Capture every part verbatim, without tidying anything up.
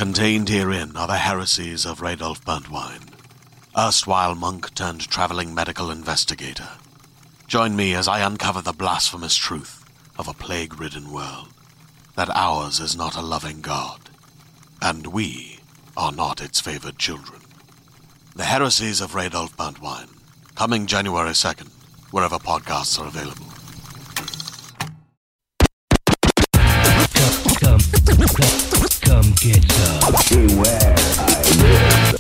Contained herein are the heresies of Radolf Burntwine, erstwhile monk turned traveling medical investigator. Join me as I uncover the blasphemous truth of a plague-ridden world, that ours is not a loving God, and we are not its favored children. The heresies of Radolf Burntwine, coming January second, wherever podcasts are available. Come, come, come, come get some. Beware, I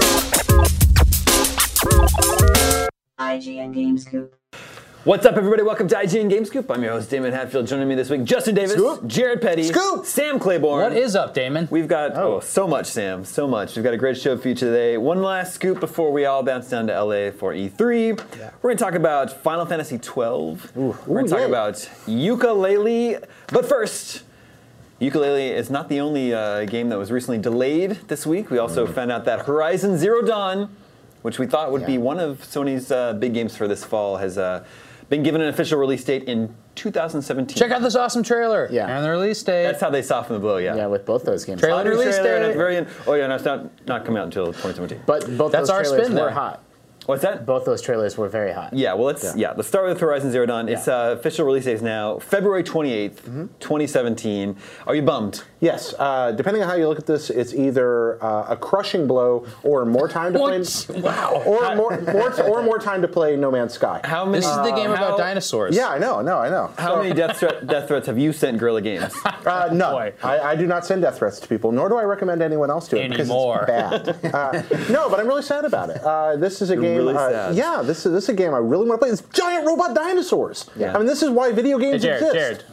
live. I G N Game Scoop. What's up, everybody? Welcome to I G N Game Scoop. I'm your host, Damon Hatfield. Joining me this week, Justin Davis, Scoop. Jared Petty, Scoop. Sam Claiborne. What is up, Damon? We've got oh. oh so much, Sam, so much. We've got a great show for you today. One last scoop before we all bounce down to L A for E three. Yeah. We're going to talk about Final Fantasy twelve. Ooh. We're going to talk yeah. about Yooka-Laylee. But first, Yooka-Laylee is not the only uh, game that was recently delayed this week. We also mm. found out that Horizon Zero Dawn, which we thought would yeah. be one of Sony's uh, big games for this fall, has uh, been given an official release date in two thousand seventeen. Check out this awesome trailer. Yeah. And the release date. That's how they soften the blow, yeah. Yeah, with both those games. Trailer release trailer date. And at the very end, oh yeah, no, it's not, not coming out until twenty seventeen. But both That's those our trailers spin were there. hot. What's that? Both those trailers were very hot. Yeah, well, let's yeah. yeah let's start with Horizon Zero Dawn. Yeah. Its uh, official release date is now February twenty-eighth, mm-hmm. twenty seventeen. Are you bummed? Yes. Uh, depending on how you look at this, it's either uh, a crushing blow or more time to play. Wow. Or more, more, or more time to play No Man's Sky. How many? This is the game uh, about how, dinosaurs. Yeah, I know, no, I know. How so, many death, threat, death threats have you sent Guerrilla Games? Uh, none. I, I do not send death threats to people, nor do I recommend anyone else do it Anymore. because it's bad. uh, no, but I'm really sad about it. Uh, this is a You're game. Really uh, sad. Yeah, this is this is a game I really want to play. It's giant robot dinosaurs. Yeah. I mean, this is why video games Hey, Jared, exist. Jared.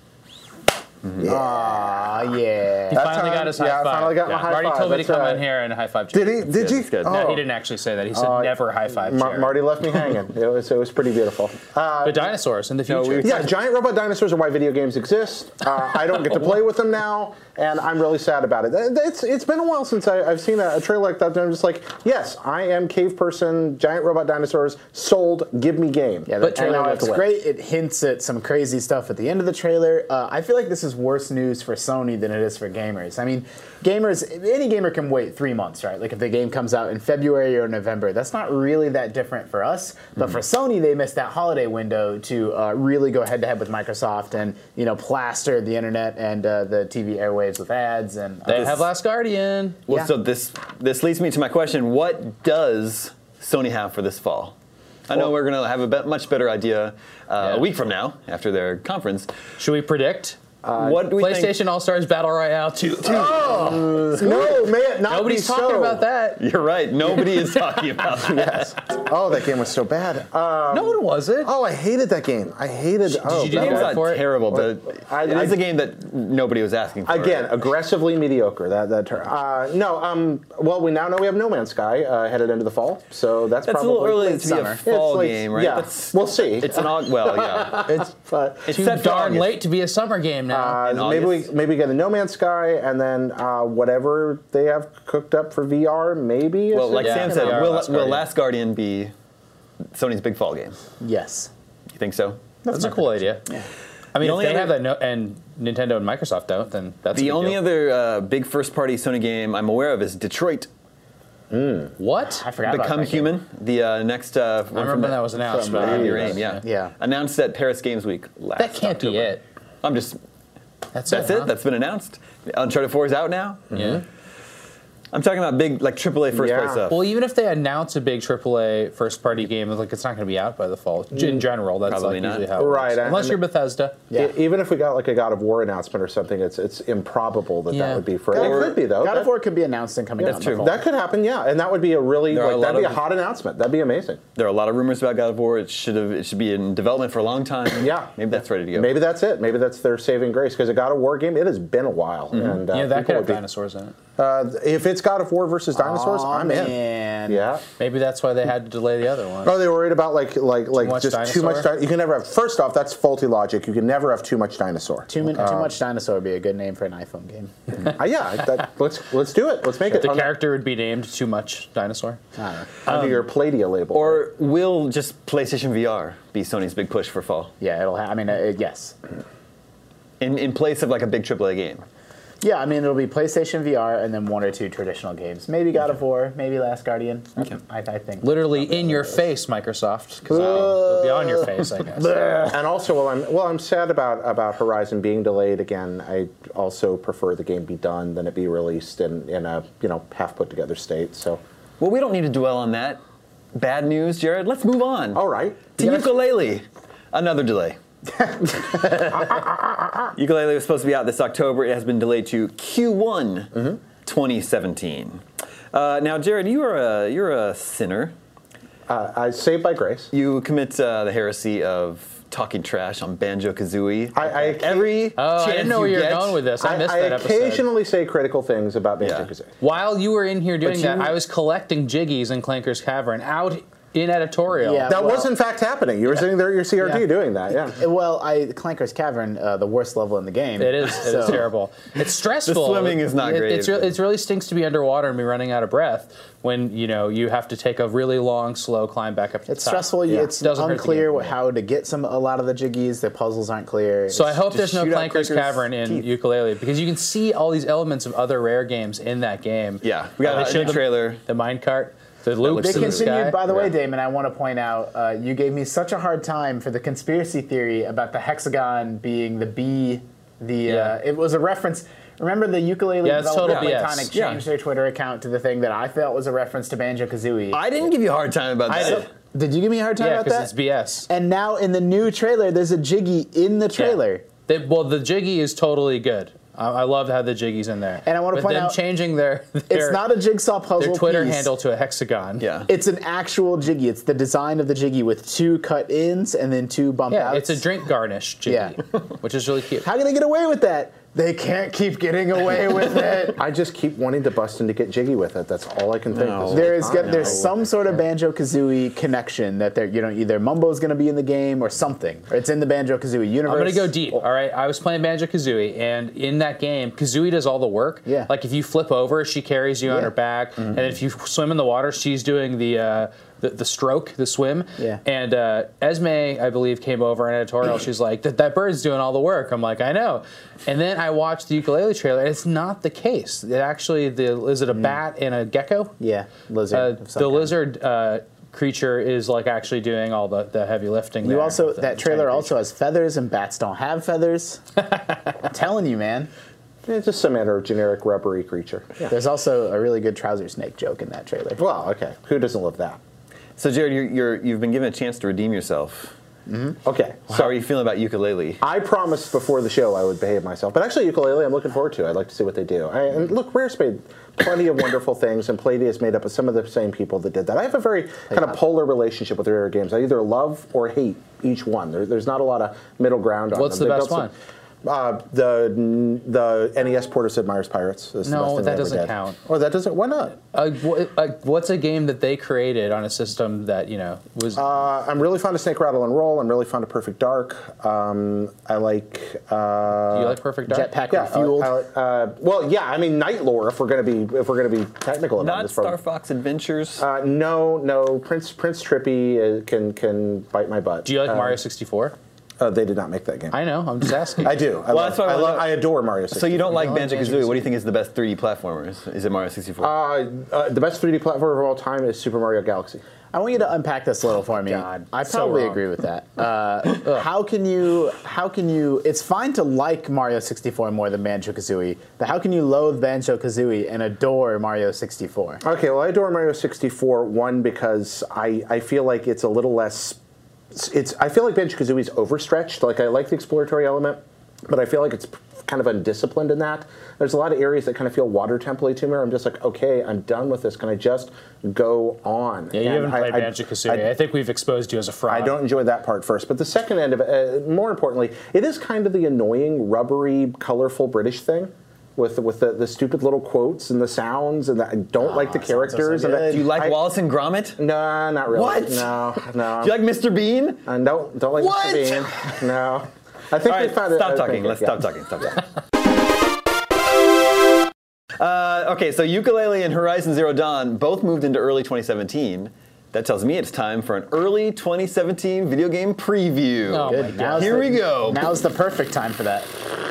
Mm-hmm. Yeah. Aw, yeah. He finally got his high yeah, five. I finally got my high Marty five. told me to That's come right. in here and high five Did Jared. he? Did you? good. Oh. No, he didn't actually say that. He said Uh, never high five Ma- Jared. Marty left me hanging. It was it was pretty beautiful. Uh, The dinosaurs in the future. we- yeah, giant robot dinosaurs are why video games exist. Uh, I don't get to play with them now, and I'm really sad about it. It's it's been a while since I, I've seen a, a trailer like that. And I'm just like, yes, I am cave person. Giant robot dinosaurs sold. Give me game. Yeah, the And trailer now I have looks to wait. great. It hints at some crazy stuff at the end of the trailer. Uh, I feel like this is worse news for Sony than it is for gamers. I mean, gamers, any gamer can wait three months, right? Like if the game comes out in February or November, that's not really that different for us. But mm-hmm. for Sony, they missed that holiday window to uh, really go head to head with Microsoft and you know plaster the internet and uh, the T V airwaves with ads. And uh, They This- have Last Guardian. Well, Yeah. so this this leads me to my question: what does Sony have for this fall? I know Well- we're going to have a be- much better idea uh, Yeah. a week from now after their conference. Should we predict? Uh, what do we PlayStation think? All-Stars Battle Royale two. Oh, no, may it not Nobody's be talking so. about that. You're right. Nobody is talking about that. Yes. Oh, that game was so bad. Um, No, it wasn't. Oh, I hated that game. I hated. Did oh, you do that The game's that was- not for it? terrible, but I- it is I- a game that nobody was asking for. Again, aggressively mediocre. That that term. Uh, no. Um. Well, we now know we have No Man's Sky uh, headed into the fall, so that's, That's a probably little early late to be a summer. fall It's like- game, right? Yeah. That's- We'll see. It's an Aug- well, yeah. It's but It's Too set for darn August. late to be a summer game now. uh, in maybe we August. maybe get a No Man's Sky and then uh, whatever they have cooked up for V R. Maybe. Well, like Yeah, Sam V said, R will Last will Guardian. Last Guardian be Sony's big fall game? yes. You think so? That's a cool idea. I mean, The if only they other- have that, no, and Nintendo and Microsoft don't, then that's a The big only deal. other uh, big first-party Sony game I'm aware of is Detroit: What? I forgot about Become that game. Human. The uh, next uh, one I remember from when that was announced. from, but I uh, didn't Your realize, Aim, yeah. Yeah. Announced at Paris Games Week last That can't be October. it. I'm just. That's, That's it. it. huh? That's been announced. Uncharted four is out now. Yeah. I'm talking about big, like triple A first Yeah. party stuff. Well, even if they announce a big triple A first-party game, like it's not going to be out by the fall. In general, that's Probably like not. usually how it Right, works. and- Unless you're Bethesda. Yeah. E- Even if we got like a God of War announcement or something, it's it's improbable that Yeah. that would be for. God It of- could be though. God That- of War could be announced and coming That's out in true. the fall. That could happen, yeah, and that would be a really There are like a that'd lot be a of- hot announcement. That'd be amazing. There are a lot of rumors about God of War. It should have. It should be in development for a long time. Yeah. Maybe that's ready to go. Maybe that's it. Maybe that's their saving grace because a God of War game. It has been a while, and uh, Yeah, that people could have would be- dinosaurs in it. Uh, if it's God of War versus dinosaurs, Aw, I'm in. man. Yeah. Maybe that's why they had to delay the other one. Oh, they were worried about like like like much just too much. dinosaur? Di- you can never have. First off, that's faulty logic. You can never have too much dinosaur. Too, min- too much dinosaur would be a good name for an iPhone game. Uh, yeah, that, let's let's do it. Let's make it The under, character would be named Too Much Dinosaur. I don't know. under your Playdia label. Or will just PlayStation V R be Sony's big push for fall? Yeah, it'll. Ha- I mean, uh, it, yes. In in place of like a big triple A game. Yeah, I mean, it'll be PlayStation V R and then one or two traditional games. Maybe God of War, maybe Last Guardian. Okay. I, I think. Literally in your face, Microsoft. Because it'll be on your face, I guess. And also, while I'm well, I'm sad about about Horizon being delayed again. I also prefer the game be done than it be released in, in a you know half put together state. So, Well, we don't need to dwell on that. Bad news, Jared. Let's move on. all right. To You guys- Yooka-Laylee. Another delay. Yooka-Laylee was supposed to be out this October. It has been delayed to Q one twenty seventeen. Uh, now, Jared, you are a you're a sinner. Uh, I saved by grace. You commit uh, the heresy of talking trash on Banjo-Kazooie. I, I Every Oh, chance I didn't know where you you were get, going with this. I, I, missed I that episode. occasionally say critical things about Yeah. Banjo-Kazooie. While you were in here doing But that, you- I was collecting Jiggies in Clanker's Cavern out in editorial. Yeah. That Well- was in fact happening. You were sitting there at your C R T Yeah. doing that. Yeah. Well, I Clanker's Cavern, uh, the worst level in the game. It is. It is So- terrible. It's stressful. The swimming is not It- great. It's re- it really stinks to be underwater and be running out of breath when you know you have to take a really long, slow climb back up to It's the top. stressful. Yeah. It's Doesn't hurt the unclear game. what, how to get some a lot of the jiggies. The puzzles aren't clear. So I It's- hope there's no shoot out Clanker's Clanker's Cavern in teeth. Ukulele because you can see all these elements of other rare games in that game. Yeah, we got Uh, a they showed new the- trailer. The minecart, the loops looks They in the continued, sky. by the way, Yeah. Damon, I want to point out, uh, you gave me such a hard time for the conspiracy theory about the hexagon being the B, the, Yeah. uh, it was a reference, remember the ukulele Yeah, it's developer total B S. Playtonic Yeah. changed their Twitter account to the thing that I felt was a reference to Banjo-Kazooie. I didn't give you a hard time about that. So- did you give me a hard time Yeah, about because that? it's B S. And now in the new trailer, there's a Jiggy in the trailer. They, well, the Jiggy is totally good. I, I love how the Jiggy's in there. And I wanna But point them out, changing their, their It's not a jigsaw puzzle their Twitter piece. handle to a hexagon. Yeah. It's an actual Jiggy. It's the design of the Jiggy with two cut ins and then two bump Yeah, outs. it's a drink garnish Jiggy, Yeah. which is really cute. How can they get away with that? They can't keep getting away with it. I just keep wanting to bust in to get jiggy with it. That's all I can think. No. this There whole is time. get, there's some sort of Banjo Kazooie connection that they're you know either Mumbo's going to be in the game or something, or it's in the Banjo Kazooie universe. I'm gonna go deep. All right, I was playing Banjo Kazooie, and in that game, Kazooie does all the work. Yeah. Like if you flip over, she carries you on Yeah. her back, and if you swim in the water, she's doing the uh, the, the stroke, the swim. Yeah. And uh, Esme, I believe, came over in editorial. She's like, "That that bird's doing all the work." I'm like, "I know." And then I watched the ukulele trailer. And it's not the case. It actually, the is it a bat and a gecko? Yeah, lizard. Uh, of some the kind. lizard uh, creature is like actually doing all the, the heavy lifting. You there also with the that tiny trailer creature. also has feathers, and bats don't have feathers. I'm telling you, man. It's just some other generic rubbery creature. Yeah. There's also a really good trouser snake joke in that trailer. Well, okay. Who doesn't love that? So, Jared, you're, you're, you've been given a chance to redeem yourself. Okay. How are you feeling about Yooka-Laylee? I promised before the show I would behave myself, but actually ukulele I'm looking forward to. I'd like to see what they do. I, and look, Rare's made plenty of wonderful things, and Playday is made up of some of the same people that did that. I have a very kind of polar relationship with Rare games. I either love or hate each one. There, there's not a lot of middle ground on What's them. the They best built one? some- Uh, the the N E S port of Sid Meier's Pirates. Is the No, best thing that they ever doesn't did. count. Oh, that doesn't. Why not? Uh, wh- uh, what's a game that they created on a system that you know was? Uh, I'm really fond of Snake Rattle and Roll. I'm really fond of Perfect Dark. Um, I like. Uh, do you like Perfect Dark? Jetpack Yeah, refueled. I like- uh, well, yeah. I mean, Night Lore. If we're gonna be, if we're gonna be technical about Not this, Star from- Fox Adventures. Uh, no, no. Prince Prince Trippy uh, can can bite my butt. Do you like Uh, Mario sixty-four? Uh, they did not make that game. I know. I'm just asking. I do. I Well, love. that's what I I, wanna love know. I adore Mario. sixty-four. So you don't like don't like Banjo-Kazooie. What do you think is the best three D platformer? Is, is it Mario sixty-four? Uh, uh, the best three D platform of all time is Super Mario Galaxy. I want you to unpack this a little for me. God, I so probably wrong. agree with that. Uh, how can you? How can you? It's fine to like Mario sixty-four more than Banjo Kazooie, but how can you loathe Banjo Kazooie and adore Mario sixty-four? Okay, well, I adore Mario sixty-four. One, because I, I feel like it's a little less. It's I feel like Banjo-Kazooie is overstretched. Like I like the exploratory element, but I feel like it's kind of undisciplined in that. There's a lot of areas that kind of feel water template to me. Where I'm just like, okay, I'm done with this. Can I just go on? Yeah, you And haven't I- played I- Banjo Kazooie. I, I- think we've exposed you as a fraud. I don't enjoy that part first, but the second end of it, uh, more importantly, it is kind of the annoying, rubbery, colorful British thing. With, with the, the stupid little quotes and the sounds, and the, I don't like the sounds so characters. and good. that, do you like I, Wallace and Gromit? Do No, not really. What? No, no. you like Mister Bean? Uh, don't don't like What? Mister Bean. No. I think All we right, found it. stop I talking. think it- Let's yeah. stop talking. Stop talking. uh, okay, so Yooka-Laylee and Horizon Zero Dawn both moved into early twenty seventeen. That tells me it's time for an early twenty seventeen video game preview. Oh my Good. God. Now's Here the- we go. Now's the perfect time for that.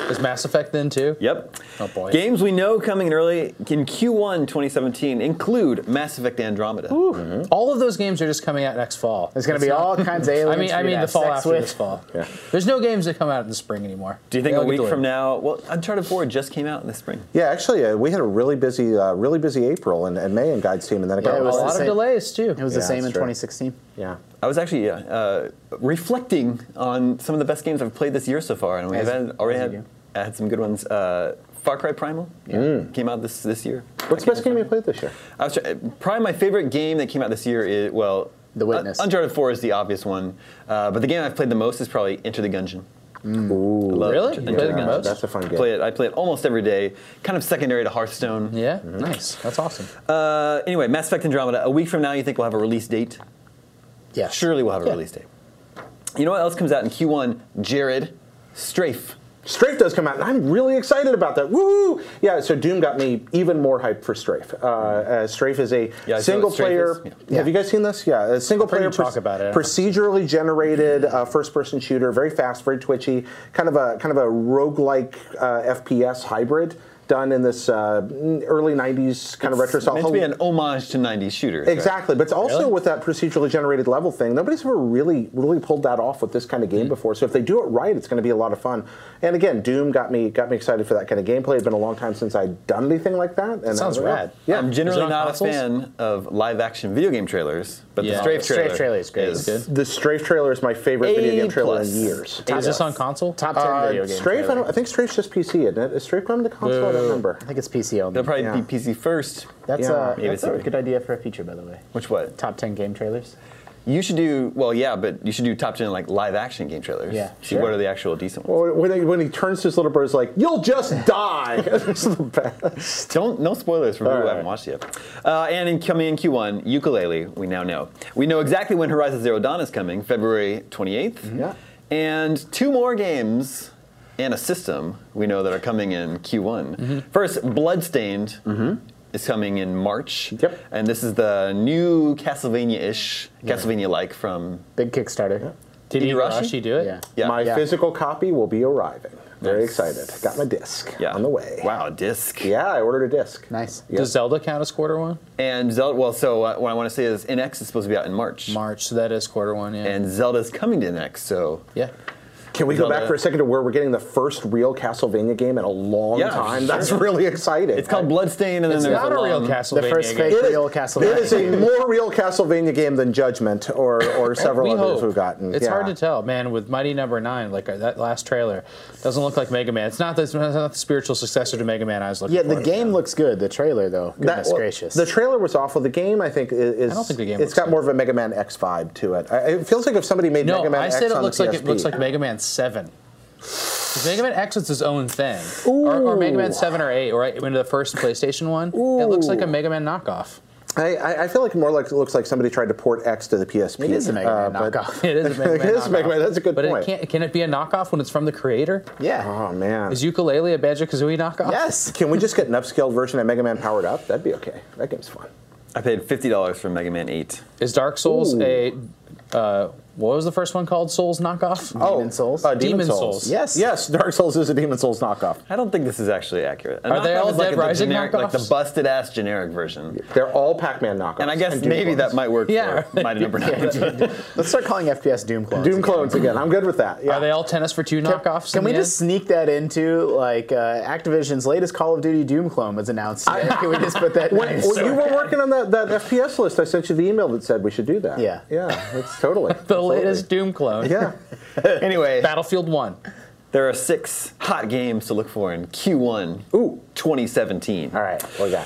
Is Mass Effect then too? Yep. Oh, boy. Games we know coming in early in Q one twenty seventeen include Mass Effect Andromeda. Mm-hmm. All of those games are just coming out next fall. There's going to be It's not- all kinds of aliens. I mean, for I you to mean the have fall sex after with. this fall. Yeah. There's no games that come out in the spring anymore. Do you think They all a get week delayed. from now? Well, Uncharted four just came out in the spring. Yeah, actually, uh, we had a really busy, uh, really busy April and, and May in Guides Team, and then it Yeah, got it A was lost. the lot of same- delays too. It was the Yeah, same that's in true. twenty sixteen. Yeah. I was actually uh, uh, reflecting on some of the best games I've played this year so far, and we've As- had, already as you had, had some good ones. Uh, Far Cry Primal came out this this year. What's the best game you played this year? I was try- probably my favorite game that came out this year is, well, The Witness. Un- Uncharted four is the obvious one, uh, but the game I've played the most is probably Enter the Gungeon. Ooh, Love Really? Enter You the play the Gungeon. most? That's a fun game. Play it. I play it almost every day. Kind of secondary to Hearthstone. Yeah, nice. That's awesome. Uh, anyway, Mass Effect Andromeda. A week from now, you think we'll have a release date? Yeah. Surely we'll have a Yeah. release date. You know what else comes out in Q one? Jared, Strafe. Strafe does come out, and I'm really excited about that. Woo! Yeah, so Doom got me even more hyped for Strafe. Uh, uh, Strafe is a Yeah, I saw single what Strafe player. is. Yeah. Have Yeah. you guys seen this? Yeah, a single heard you player talk about it. procedurally generated uh, first-person shooter, very fast, very twitchy, kind of a kind of a roguelike uh, F P S hybrid. Done in this uh, early nineties kind of retro style. Meant to be an homage to nineties shooters. right? Exactly, but it's also Really? with that procedurally generated level thing. Nobody's ever really, really pulled that off with this kind of game before. So if they do it right, it's going to be a lot of fun. And again, Doom got me got me excited for that kind of gameplay. It's been a long time since I'd done anything like that. And Sounds uh, rad. Yeah, I'm generally Is it on not consoles? a fan of live-action video game trailers, but Yeah. the Strafe The Strafe trailer, trailer is great. is Good. the Strafe trailer is my favorite video A game trailer plus. in years. Is this on console? Top ten Uh, video game. Strafe, I, trailer. don't, I think Strafe's just P C, isn't it? Is Strafe coming to console? I don't Boo. remember. I think it's P C only. They'll probably Yeah. be P C first. That's, Yeah. uh, Maybe that's it's a a- good idea for a feature, by the way. Which what? Top ten game trailers. You should do well, yeah, but you should do top ten like live-action game trailers. Yeah, See sure. what are the actual decent ones. Well, when he, when he turns to his little bird, it's like, "You'll just die." It's the best. Don't no spoilers for people who right. haven't watched it yet. Uh, and in coming in Q one, Yooka-Laylee, we now know. We know exactly when Horizon Zero Dawn is coming, February twenty-eighth. Yeah. And two more games and a system we know that are coming in Q one. Mm-hmm. First, Bloodstained is coming in March. Yep. And this is the new Castlevania-ish, Castlevania-like from Big Kickstarter. Did Igarashi? Igarashi do it? Yeah. yeah. My Yeah. physical copy will be arriving. Very Nice. excited. Got my disc yeah. on the way. Wow, disc. Yeah, I ordered a disc. Nice. Yeah. Does Zelda count as quarter one? And Zelda, well, so uh, what I want to say is N X is supposed to be out in March. March, so that is quarter one, yeah. And Zelda's coming to N X, so yeah. Can we go Zelda. back for a second to where we're getting the first real Castlevania game in a long Yeah, time? sure. That's really exciting. it's called Bloodstained, and then It's there's not a a real long- Castlevania The first game. fake It is- real Castlevania. It is a more real Castlevania game than Judgment or, or several We others hope. we've gotten. It's Yeah. hard to tell, man. With Mighty Number Nine, like uh, that last trailer, doesn't look like Mega Man. It's not the, it's not the spiritual successor to Mega Man I was looking Yeah, for. the game looks good. The trailer, though, That- goodness well, gracious. The trailer was awful. The game, I think, is. is I don't think the game It's looks got good. more of a Mega Man X vibe to it. I- It feels like if somebody made No, Mega Man I X said it on looks the like P S P. it looks like Mega Man Seven. 'Cause Mega Man X is its own thing, or, or Mega Man Seven or Eight, or right into the first PlayStation one. It looks like a Mega Man knockoff. I, I I feel like more like it looks like somebody tried to port X to the P S P. It is a Mega Man uh, but- knockoff. It is a Mega Man. It is a Mega knockoff. Man, that's a good but point. it can't. Can it be a knockoff when it's from the creator? yeah. Oh man. Is Yooka-Laylee a Banjo-Kazooie knockoff? Yes. Can we just get an upscaled version of Mega Man powered up? That'd be okay. That game's fun. I paid fifty dollars for Mega Man eight. Is Dark Souls Ooh. a uh, what was the first one called? Souls knockoff? Demon Souls? Uh, Demon, Demon Souls. Souls. Yes. Yes, Dark Souls is a Demon Souls knockoff. I don't think this is actually accurate. A Are they knockoff all is like Dead the Rising generic, like the knockoffs? busted ass generic version. They're all Pac-Man knockoffs. And I guess Doom maybe that clones. might work Yeah. for Mighty Number Nine. Let's start calling F P S Doom clones. Doom again. clones again. I'm good with that. Yeah. Are they all Tennis for Two knockoffs? Can in we the just sneak that into, like, uh, Activision's latest Call of Duty Doom clone was announced today? Can we just put that in? When, when you were working on that, that F P S list, I sent you the email that said we should do that. Yeah. Yeah, it's totally. end? The latest Doom clone. Yeah. Anyway, Battlefield One. there are six hot games to look for in Q one Ooh. twenty seventeen. All right. What we got?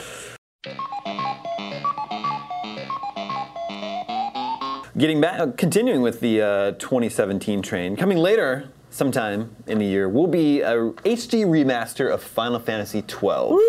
Getting back, uh, continuing with the uh, twenty seventeen train, coming later sometime in the year will be a H D remaster of Final Fantasy twelve. Woo,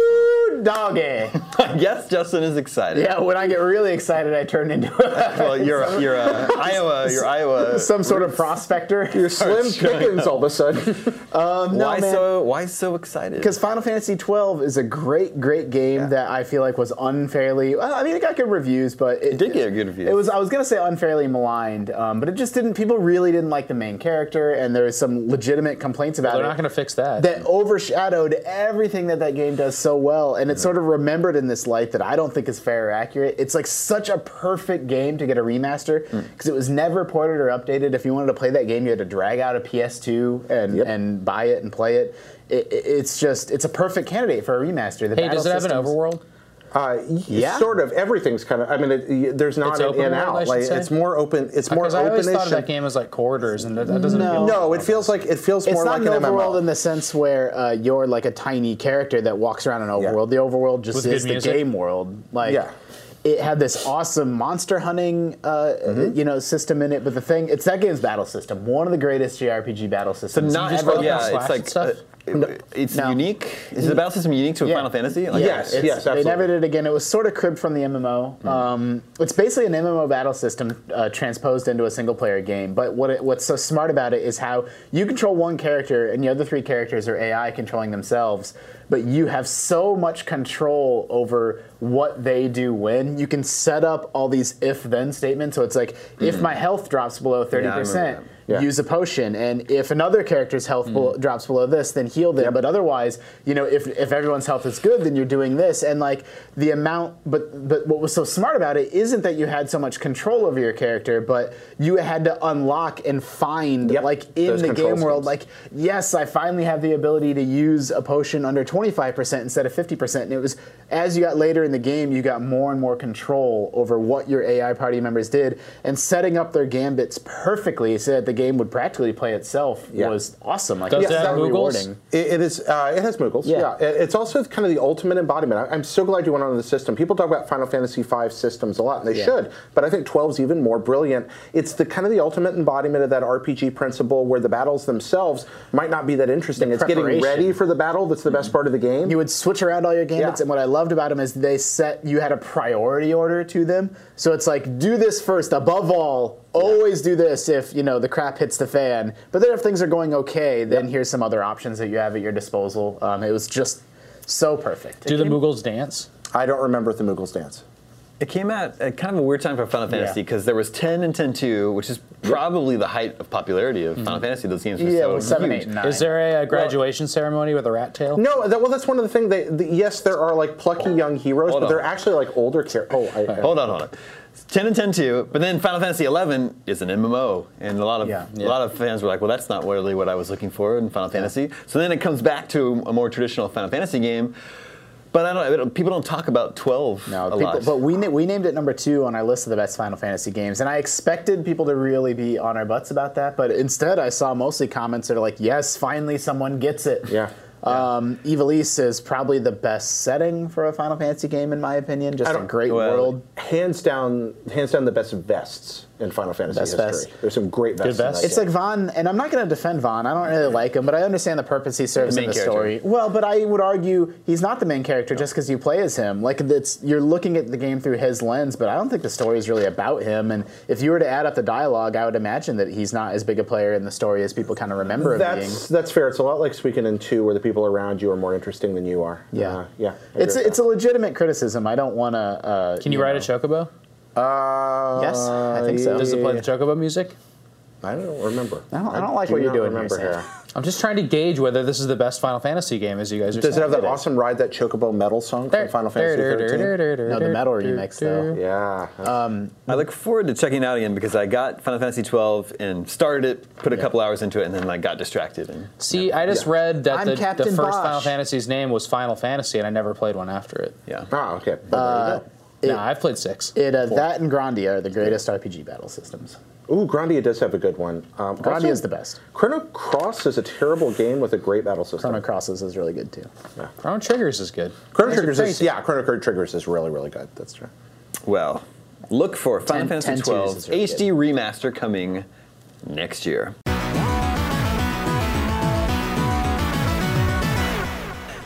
Woo, doggy. Yes, Justin is excited. Yeah, when I get really excited, I turn into a, Well, you're you're uh, Iowa. You're Iowa. some sort of prospector. You're Slim Pickens all of a sudden. Um, no, why man. so why so excited? Because Final Fantasy twelve is a great, great game Yeah. that I feel like was unfairly. Well, I mean, it got good reviews, but it, It did get good reviews. It was. I was gonna say unfairly maligned, um, but it just didn't. People really didn't like the main character, and there was some legitimate complaints about They're it. not going to fix that. that overshadowed everything that that game does so well, and it's sort of remembered in this light that I don't think is fair or accurate. It's like such a perfect game to get a remaster because it was never ported or updated. If you wanted to play that game, you had to drag out a P S two and Yep. and buy it and play it. It, it. It's just it's a perfect candidate for a remaster. The hey, battle does it have an systems- overworld? Uh, y- Yeah. Sort of. Everything's kind of. I mean, it, y- there's not It's an open in world, I out. should Like say? it's more open. It's more Because I always openish. thought of that and- game as like corridors, and that, that doesn't No. feel. No, it feels like it feels It's more not like an an M M O. overworld in the sense where uh, you're like a tiny character that walks around an Yeah. overworld. The overworld just With is good the music? game world. Like, Yeah. it had this awesome monster hunting, uh, Mm-hmm. you know, system in it. But the thing, it's that game's battle system. One of the greatest J R P G battle so systems. not just ever. roll Yeah, down it's slash like and stuff? uh, it's No. unique. Is the battle system unique to a Yeah. Final Fantasy? Like, Yes, It's- yes, They absolutely. never did it again. It was sort of cribbed from the M M O. Um, it's basically an M M O battle system uh, transposed into a single-player game. But what it, what's so smart about it is how you control one character and the other three characters are A I controlling themselves. But you have so much control over what they do when. You can set up all these if-then statements. So it's like, if my health drops below thirty percent, that. Yeah. use a potion, and if another character's health bel- drops below this, then heal them. Yep. But otherwise, you know, if, if everyone's health is good, then you're doing this. And like the amount, but but what was so smart about it isn't that you had so much control over your character, but you had to unlock and find Yep. like in Those the control game world, schemes. like yes, I finally have the ability to use a potion under twenty-five percent instead of fifty percent. And it was as you got later in the game, you got more and more control over what your A I party members did, and setting up their gambits perfectly so that the game would practically play itself Yeah. was awesome. Like Does it's it have so Moogles? rewarding. It, it is. Uh, it has Moogles. Yeah. Yeah. It- It's also kind of the ultimate embodiment. I, I'm so glad you went on to the system. People talk about Final Fantasy five systems a lot, and they Yeah. should. But I think twelve's even more brilliant. It's the kind of the ultimate embodiment of that R P G principle, where the battles themselves might not be that interesting. The It's getting preparation. ready for the battle that's the best part of the game. You would switch around all your gambits, Yeah. and what I loved about them is they set you had a priority order to them. So it's like do this first, above all. Always do this if you know the crap hits the fan. But then if things are going okay, then Yep. here's some other options that you have at your disposal. Um, it was just so perfect. Do the Moogles dance? I don't remember if the Moogles dance. It came out at kind of a weird time for Final Fantasy Yeah. because there was ten and ten two, which is probably the height of popularity of Final Fantasy. Those games were Yeah, so it was seven, huge. eight, and nine. Is there a, uh graduation ceremony with a rat tail? No, that, well, that's one of the things. They, the, yes, there are like plucky young heroes, Hold but on. they're actually like older characters. Oh, I, I, Hold on, hold on. ten and ten two, but then Final Fantasy eleven is an M M O, and a lot of Yeah. a lot of fans were like, "Well, that's not really what I was looking for in Final Fantasy." So then it comes back to a more traditional Final Fantasy game, but I don't. know, People don't talk about twelve No, a people, lot. but we na- we named it number two on our list of the best Final Fantasy games, and I expected people to really be on our butts about that, but instead I saw mostly comments that are like, "Yes, finally someone gets it." Yeah. Um, Ivalice is probably the best setting for a Final Fantasy game, in my opinion. Just I a don't- great well, world. hands down, hands down, the best vests in Final Fantasy Best history. vests. There's some great vests. in vests. that It's game. like Vaughn, and I'm not going to defend Vaughn. I don't really like him, but I understand the purpose he serves The in main the character. story. Well, but I would argue he's not the main character just because you play as him. Like it's you're looking at the game through his lens, but I don't think the story is really about him. And if you were to add up the dialogue, I would imagine that he's not as big a player in the story as people kind of remember him being. That's that's fair. It's a lot like Suikoden in two, where the people around you are more interesting than you are. Yeah, uh, yeah. I It's agree a, with it's a legitimate criticism. I don't want to. Uh, Can you ride a chocobo? that. Uh, Yes, I think so. Does it play the chocobo music? I don't remember. I don't- I don't like do what you're not doing Remember here, here. I'm just trying to gauge whether this is the best Final Fantasy game, as you guys are Does it saying. have that awesome ride that Chocobo metal song from Final Fantasy thirteen? No, the metal remix, though. Yeah. I look forward to checking it out again because I got Final Fantasy twelve and started it, put a couple hours into it, and then like got distracted. And See, I just Yeah. read that I'm the, the Captain first Bosch. Final Fantasy's name was Final Fantasy, and I never played one after it. yeah, oh, okay. But there you go. It- no, I've played six. It uh, that and Grandia are the greatest R P G battle systems. Ooh, Grandia does have a good one. Um, Grandia also, is the best. Chrono Cross is a terrible game with a great battle system. Chrono Crosses is really good too. Chrono Triggers is good. Chrono Those are Triggers is crazy. yeah. Chrono Triggers is really really good. That's true. well, look for Final ten- Fantasy ten twos twelve is really H D remaster coming next year.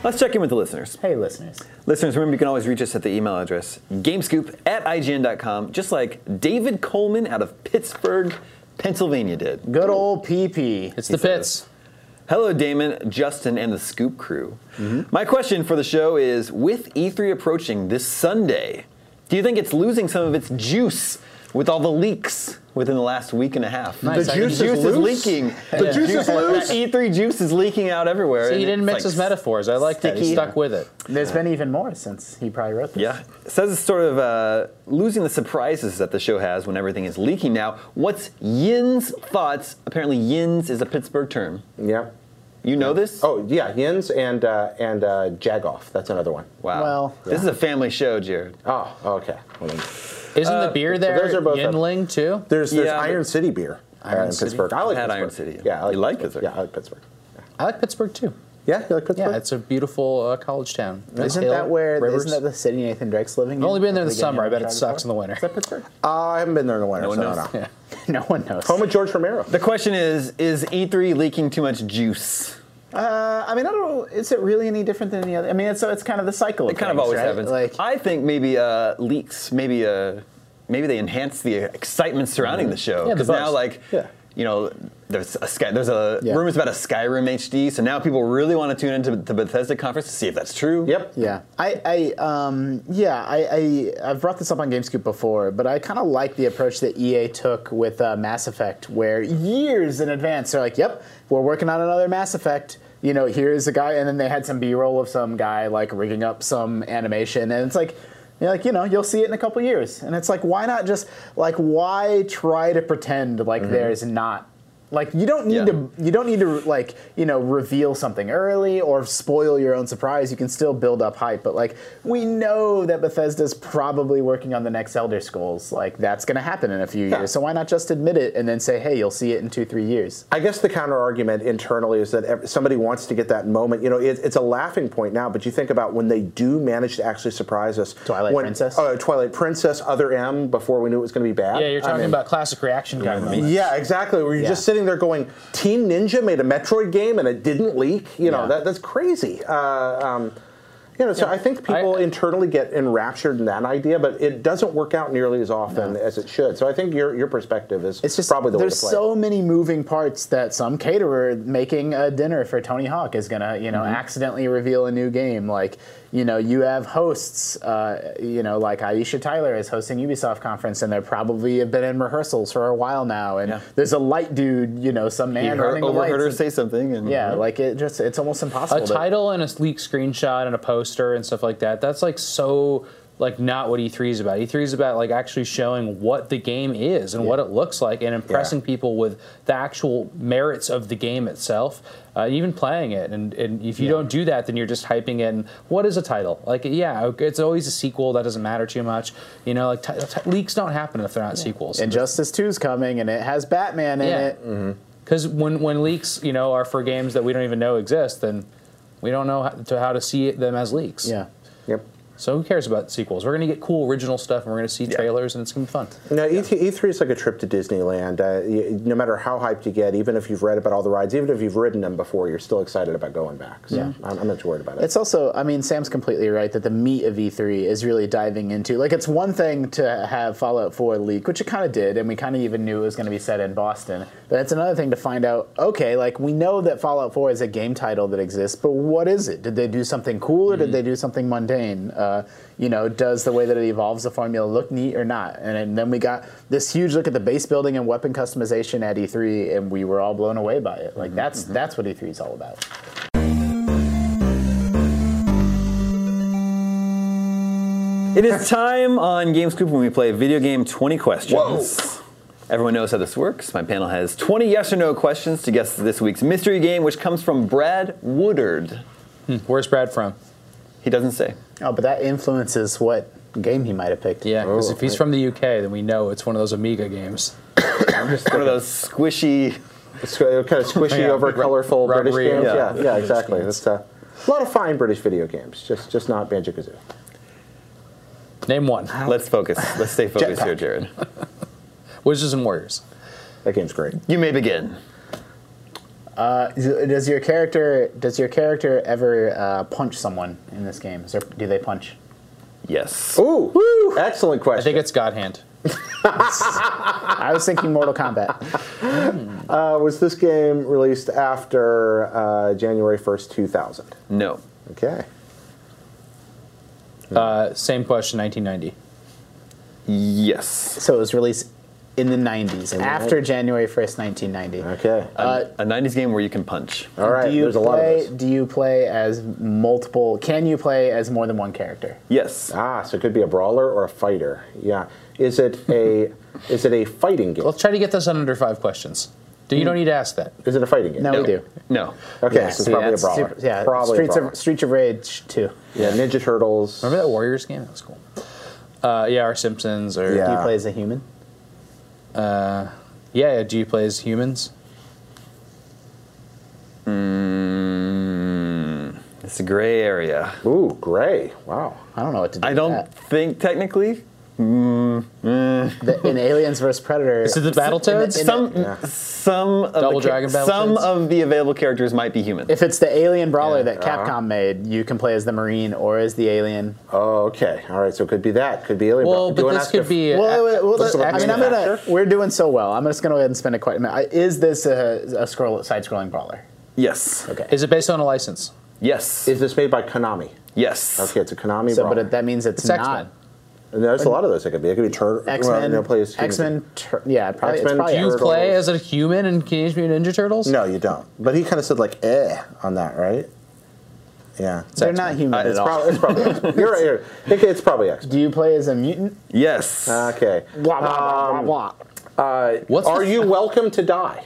Let's check in with the listeners. Hey, listeners. Listeners, remember you can always reach us at the email address gamescoop at I G N dot com, just like David Coleman out of Pittsburgh, Pennsylvania did. Good old P P. It's the pits. Hello, Damon, Justin, and the Scoop crew. Mm-hmm. My question for the show is, with E three approaching this Sunday, do you think it's losing some of its juice with all the leaks within the last week and a half? Nice. The I juice, The juice is, is, loose? leaking. The Yeah. juice is loose. That E three juice is leaking out everywhere. See, and he didn't it's mix like his metaphors. I like that. He sticky. stuck with it. There's been even more since he probably wrote this. Yeah. It says it's sort of uh, losing the surprises that the show has when everything is leaking now. What's Yin's thoughts? Apparently, Yin's is a Pittsburgh term. Yeah. You know this? Oh, yeah, Yins and uh, and uh, Jagoff. That's another one. Wow. Well, this is a family show, Jared. Oh, okay. Well, then- Isn't the beer there those are both Yinling too? There's there's Yeah, Iron but- City beer uh, Iron in City? Pittsburgh. I like I've had Pittsburgh. Iron City. Yeah, I like You like Pittsburgh? Yeah, I like Pittsburgh. I like Pittsburgh too. Yeah, you like Pittsburgh? Yeah, it's a beautiful uh, college town. Nice Isn't hill, that where? rivers. Isn't that the city Nathan Drake's living in? I've only been there in the Have we summer. I given bet him it a sucks try in the winter. before? Is that Pittsburgh? Uh, I haven't been there in the winter, No one so knows. I don't know. Yeah. No one knows. Home of George Romero. The question is, is E three leaking too much juice? Uh, I mean, I don't know. Is it really any different than any other? I mean, it's so it's kind of the cycle. Of It kind of things, always right? happens. Like, I think maybe uh, leaks, maybe uh, maybe they enhance the excitement surrounding the show. Yeah, the Because now, buzz. like, Yeah. you know, there's a Sky, there's a Yeah. rumors about a Skyrim H D, so now people really want to tune into the Bethesda conference to see if that's true. Yep. yeah, I, I, um, yeah, I, I, I've brought this up on GameScoop before, but I kind of like the approach that E A took with uh, Mass Effect, where years in advance they're like, "Yep, we're working on another Mass Effect." You know, here's a guy, and then they had some B-roll of some guy like rigging up some animation, and it's like. You're like, you know, you'll see it in a couple years. And it's like, why not just, like, why try to pretend like there's not, like, you don't need Yeah. to, you don't need to, like, you know, reveal something early or spoil your own surprise. You can still build up hype. But, like, we know that Bethesda's probably working on the next Elder Scrolls. Like, that's going to happen in a few Yeah. years. So why not just admit it and then say, hey, you'll see it in two, three years? I guess the counter argument internally is that ev- somebody wants to get that moment. You know, it, it's a laughing point now, but you think about when they do manage to actually surprise us. Twilight when, Princess? Uh, Twilight Princess, Other M, before we knew it was going to be bad. Yeah, you're I talking mean, about classic reaction kind of moments. Yeah, exactly. Where you're Yeah. just sitting there going, Team Ninja made a Metroid game and it didn't leak. You know, Yeah. that, that's crazy. Uh, um, you know, so I think people I- internally get enraptured in that idea, but it doesn't work out nearly as often as it should. So I think your your perspective is It's just probably the way there's to play. so many moving parts that some caterer making a dinner for Tony Hawk is gonna, you know, Mm-hmm. accidentally reveal a new game. Like, you know, you have hosts, uh, you know, like Aisha Tyler is hosting Ubisoft conference, and they probably have been in rehearsals for a while now. And Yeah. there's a light dude, you know, some You man heard, running the overheard her lights. say something. And, Yeah, like it just it's almost impossible. A to- title and a leaked screenshot and a poster and stuff like that. That's like so like not what E three is about. E three is about like actually showing what the game is and what it looks like and impressing Yeah. people with the actual merits of the game itself, uh, even playing it. And, and if you don't do that, then you're just hyping it. And what is a title? Like, yeah, it's always a sequel. That doesn't matter too much. You know, like t- t- leaks don't happen if they're not sequels. Injustice two's coming, and it has Batman in Yeah. it. Because when, when leaks, you know, are for games that we don't even know exist, then we don't know how to, how to see it, them as leaks. Yeah. Yep. So who cares about sequels? We're going to get cool original stuff, and we're going to see trailers, and it's going to be fun. No, E three is like a trip to Disneyland. Uh, you, no matter how hyped you get, even if you've read about all the rides, even if you've ridden them before, you're still excited about going back. So Yeah. I'm, I'm not too worried about it. It's also, I mean, Sam's completely right that the meat of E three is really diving into, like, it's one thing to have Fallout four leak, which it kind of did, and we kind of even knew it was going to be set in Boston, but it's another thing to find out, okay, like, we know that Fallout four is a game title that exists, but what is it? Did they do something cool, or did they do something mundane? Uh, you know, does the way that it evolves the formula look neat or not? And, and then we got this huge look at the base building and weapon customization at E three, and we were all blown away by it. Like, that's that's what E three is all about. It is time on GameScoop when we play video game twenty questions. Whoa. Everyone knows how this works. My panel has twenty yes or no questions to guess this week's mystery game, which comes from Brad Woodard. Where's Brad from? He doesn't say. Oh, but that influences what game he might have picked. Yeah, because Oh, if he's from the U K, then we know it's one of those Amiga games. One of those squishy. It's kind of squishy, Yeah, over ru- colorful British rubbery, games. yeah. Yeah, yeah, exactly. It's uh, a lot of fine British video games, just just not Banjo-Kazooie. Name one. Let's focus. Let's stay focused here, Jetpack. Jared. Wizards and Warriors. That game's great. You may begin. Uh, does your character does your character ever uh, punch someone in this game? Is there, do they punch? Yes. Ooh, excellent question. I think it's God Hand. I was thinking Mortal Kombat. uh, was this game released after uh, January first, two thousand? No. Okay. Uh, same question, nineteen ninety. Yes. So it was released in the nineties, the after nineties. January first, nineteen ninety. Okay. Uh, A nineties game where you can punch. All right. do you There's a lot of play? those. Do you play as multiple? Can you play as more than one character? Yes. Ah, so it could be a brawler or a fighter. Yeah. Is it a is it a fighting game? Let's try to get this under five questions. Do you don't need to ask that. Is it a fighting game? No, we do. No. Okay, Yeah, so it's see, probably a that's brawler. super- yeah, probably Streets a brawler. of Streets of Rage two. Yeah, Ninja Turtles. Remember that Warriors game? That was cool. Uh, yeah, or Simpsons, or Yeah. Do you play as a human? yeah, yeah. Do you play as humans? Mm, it's a gray area. Ooh, gray. Wow. I don't know what to do. I with don't that. think technically. Mm, mm. The, in Aliens versus Predator. Is it the Battletoads? in- Some, Yeah. some of Double the Dragon some Battletoads? of the available characters might be human. If it's the alien brawler Yeah. that Capcom made, you can play as the Marine or as the alien. Oh, okay. All right. So it could be that. Could be Alien. Well, Brawler. Do you but wanna this ask could if- be. Well, wait, well, Let's that- look I mean, I'm at gonna. actor. We're doing so well. I'm just gonna go ahead and spend a quite a minute. I- Is this a, a scroll side-scrolling brawler? Yes. Okay. Is it based on a license? Yes. Is this made by Konami? yes. Okay, it's a Konami So, brawler. but it, that means it's, It's not X-Men. And there's a lot of those. It could be. It could be Tur- X well, Men. no, play as human. X Men. Tur- yeah, probably. X-Men, it's probably Do you Turtles. play as a human in Teenage Mutant Ninja Turtles? No, you don't. But he kind of said like eh on that, right? Yeah. They're X-Men. not human Uh, at it's, all. probably, it's probably X-Men. You're right. You're, I think it's probably X. Do you play as a mutant? Yes. Okay. Blah blah blah Um, blah blah. Uh, What's are the- you welcome to die?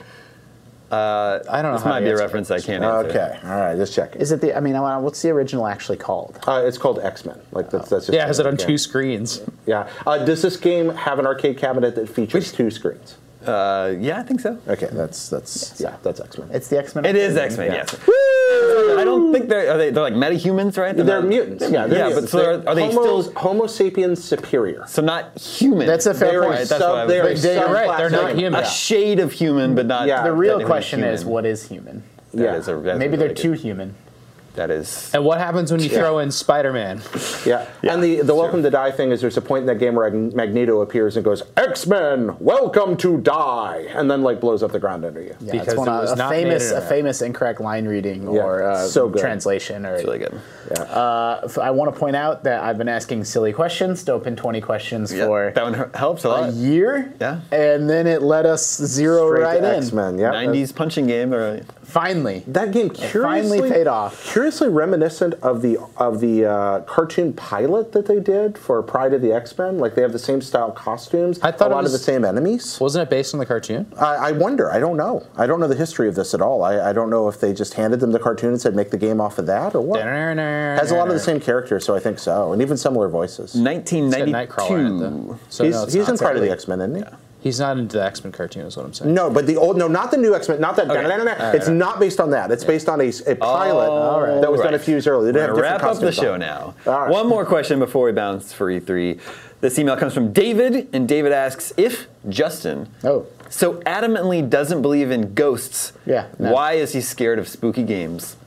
uh, I don't know This how might to be a answer reference I can't answer. Okay. All right. Just checking. Is it the? I mean, I wanna- what's the original actually called? Uh, it's called X-Men. Like that's, that's just Yeah, has it on okay. two screens? Yeah. Uh, does this game have an arcade cabinet that features two screens? Uh, yeah, I think so. Okay, that's that's yeah, that's X-Men. It's the X Men. It is X-Men. Yeah. Yes. I don't think they're are they they're like metahumans, right? They're not- mutants. Yeah, they're yeah, mutants. but so are, are they Homo, still Homo sapiens superior? so not human? That's a fair They're point. a Right, that's what I sub. was They're a thinking. You're right, they're not subclass of human. a Yeah. shade of human, but not. Yeah. The real technically question human. is, what is human? That Yeah. is a- that's Maybe a they're really too good- human. That is. And what happens when you Yeah. throw in Spider-Man? Yeah. and the, the welcome to die thing is there's a point in that game where Magneto appears and goes, X-Men, welcome to die, and then like blows up the ground under you. Yeah, Because it's one it of- was a not famous, made a in- famous incorrect line reading Yeah, or uh, so good. translation. Or It's really good. Uh, f- I want to point out that I've been asking silly questions to open twenty questions Yeah, for that one helps a a lot. year. Yeah. and then it let us zero Straight right to in. X-Men, yeah. nineties punching game. Or, Finally, That game curiously finally paid off. Curiously reminiscent of the of the uh, cartoon pilot that they did for Pride of the X-Men. Like they have the same style costumes. I thought a it lot was- of the same enemies. Wasn't it based on the cartoon? I, I wonder. I don't know. I don't know the history of this at all. I, I don't know if they just handed them the cartoon and said make the game off of that or what. Has a lot of the same characters, so I think so, and even similar voices. nineteen It's got Nightcrawler in it, ninety-two. though. So he's no, it's he's not. in Pride of the really. X-Men, isn't he? He's not into the X-Men cartoon, is what I'm saying. No, but the old no, not the new X-Men, not that. Okay. It's not based on that. It's based on a, a pilot All right. that was done a Right. few years earlier. They We're have gonna different wrap up the costumes show on. now. All right. One more question before we bounce for E three. This email comes from David, and David asks if Justin Oh. so adamantly doesn't believe in ghosts. Yeah, no. Why is he scared of spooky games?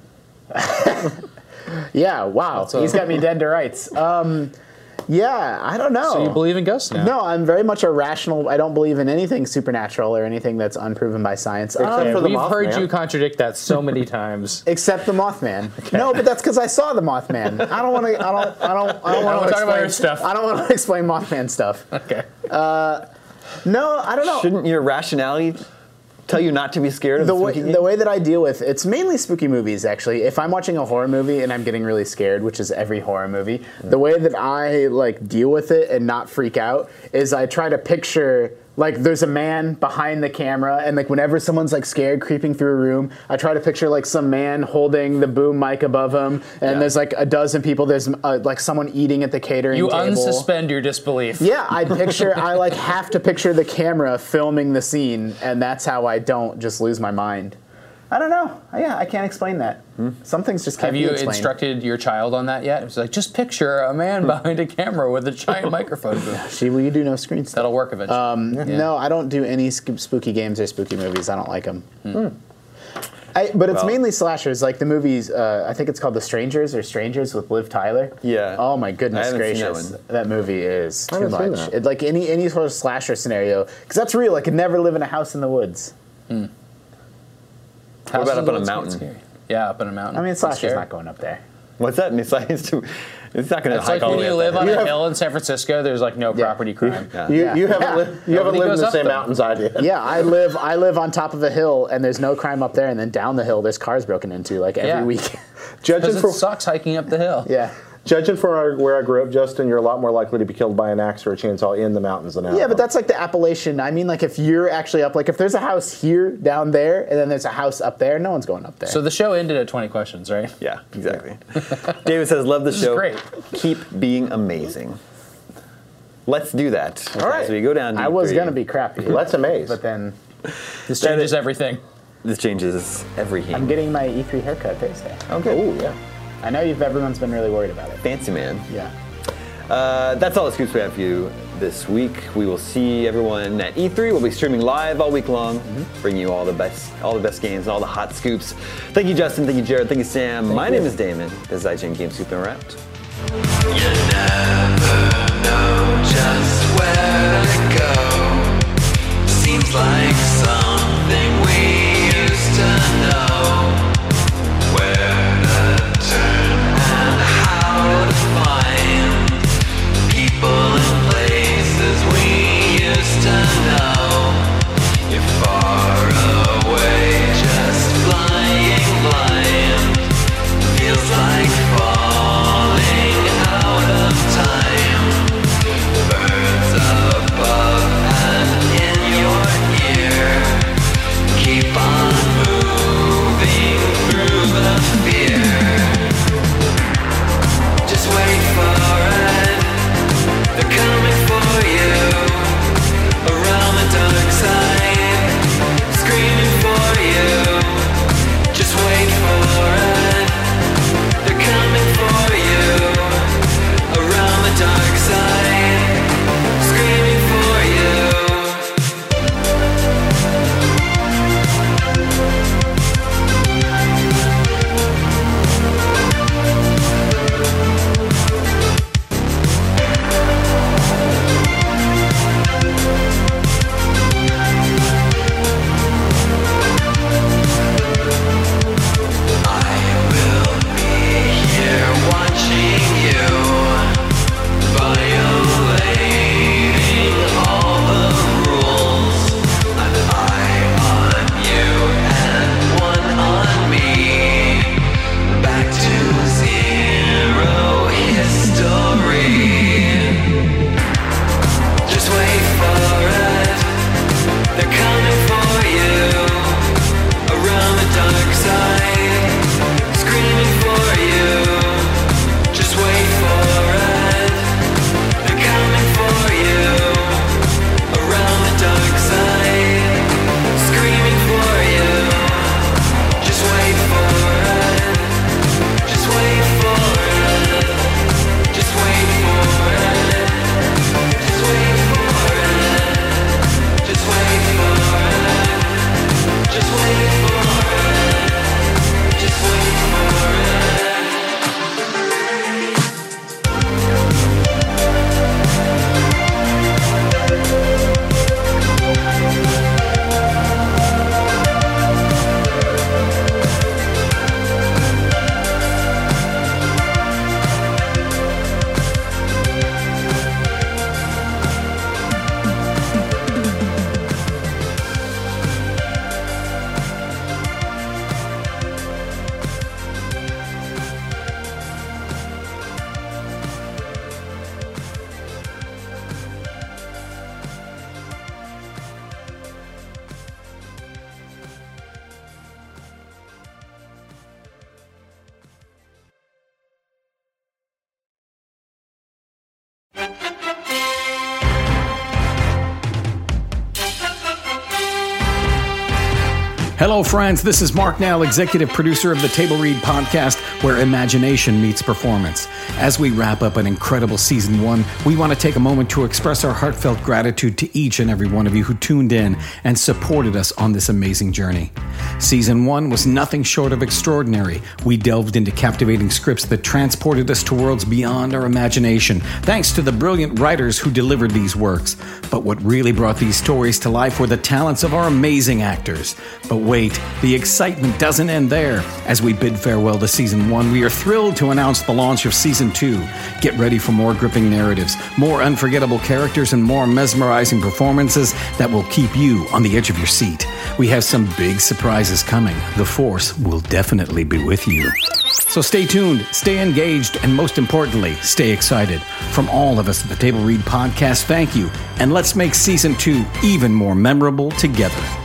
Yeah, wow, That's a- he's got me dead to rights. Um, yeah, I don't know. So you believe in ghosts now? No, I'm very much a rational. I don't believe in anything supernatural or anything that's unproven by science. Except Um, for the We've heard Mothman. you contradict that so many times. Except the Mothman. No, but that's because I saw the Mothman. I don't want to. I don't. I don't. I don't want wanna to talk about explain your stuff. I don't want to explain Mothman stuff. Okay. No, I don't know. Shouldn't your rationality tell you not to be scared of the spooky way, games? the way that I deal with it's mainly spooky movies actually. If I'm watching a horror movie and I'm getting really scared, which is every horror movie, the way that I like deal with it and not freak out is I try to picture like there's a man behind the camera and like whenever someone's like scared creeping through a room, I try to picture like some man holding the boom mic above him and Yeah. there's like a dozen people, there's uh, like someone eating at the catering You table. unsuspend your disbelief. Yeah, I picture. I like have to picture the camera filming the scene, and that's how I don't just lose my mind. I don't know. Yeah, I can't explain that. Some things just can't Have be you explained. instructed your child on that yet? It's like, just picture a man behind a camera with a giant microphone. See, well, you do know screen stuff. That'll work eventually. Um, Yeah. No, I don't do any sp- spooky games or spooky movies. I don't like them. I, but it's Well- mainly slashers, like the movies. Uh, I think it's called The Strangers or Strangers with Liv Tyler. Yeah. Oh my I goodness haven't seen that gracious, one. that, movie is I too haven't seen much. that. It, like any any sort of slasher scenario, because that's real. I could never live in a house in the woods. What about up on a mountain? Scary. Yeah, up on a mountain. I mean, That's slasher's scary. not going up there. What's that? It's like it's, too, it's not going to It's hike like all when the way you up live there. on You a have- hill in San Francisco. There's like no Yeah. property crime. Yeah. You, Yeah. you haven't, Yeah. li- you haven't Nobody lived in goes the up same them. mountains I did. Yeah, I live I live on top of a hill, and there's no crime up there. And then down the hill, there's cars broken into like every Yeah. week. Judging Because it for sucks hiking up the hill. yeah. judging for our, where I grew up, Justin, you're a lot more likely to be killed by an axe or a chainsaw in the mountains than out. Yeah, of but them. that's like the Appalachian. I mean, like if you're actually up, like if there's a house here, down there, and then there's a house up there, no one's going up there. So the show ended at twenty questions, right? Yeah, exactly. David says, love the is show. great. Keep being amazing. Let's do that. All right. So we go down to I was E three. gonna be crappy. Let's amaze. But then This changes everything. This changes everything. I'm getting my E three haircut Thursday. Okay. Ooh, yeah. I know you've everyone's been really worried about it. Fancy man. Yeah. Uh, that's all the scoops we have for you this week. We will see everyone at E three. We'll be streaming live all week long, Mm-hmm. bringing you all the best, all the best games and all the hot scoops. Thank you, Justin. Thank you, Jared. Thank you, Sam. My you. name is Damon. This is I G N Game Scoop and we're out. You never know just where to go. Seems like something we used to know. Where to turn and how to find people and places we used to know. You're far away, just flying blind. Feels like falling out of time. Birds above and in your ear keep Hello, friends. This is Mark Nell, executive producer of the Table Read podcast, where imagination meets performance. As we wrap up an incredible season one, we want to take a moment to express our heartfelt gratitude to each and every one of you who tuned in and supported us on this amazing journey. Season one was nothing short of extraordinary. We delved into captivating scripts that transported us to worlds beyond our imagination, thanks to the brilliant writers who delivered these works. But what really brought these stories to life were the talents of our amazing actors. But wait, the excitement doesn't end there. As we bid farewell to Season one, we are thrilled to announce the launch of Season two. Get ready for more gripping narratives, more unforgettable characters, and more mesmerizing performances that will keep you on the edge of your seat. We have some big surprises coming. The Force will definitely be with you. So stay tuned, stay engaged, and most importantly, stay excited. From all of us at the Table Read podcast, thank you, and let's make Season two even more memorable together.